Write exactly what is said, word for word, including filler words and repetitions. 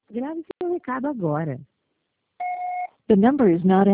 Grave seu recado agora. The number is not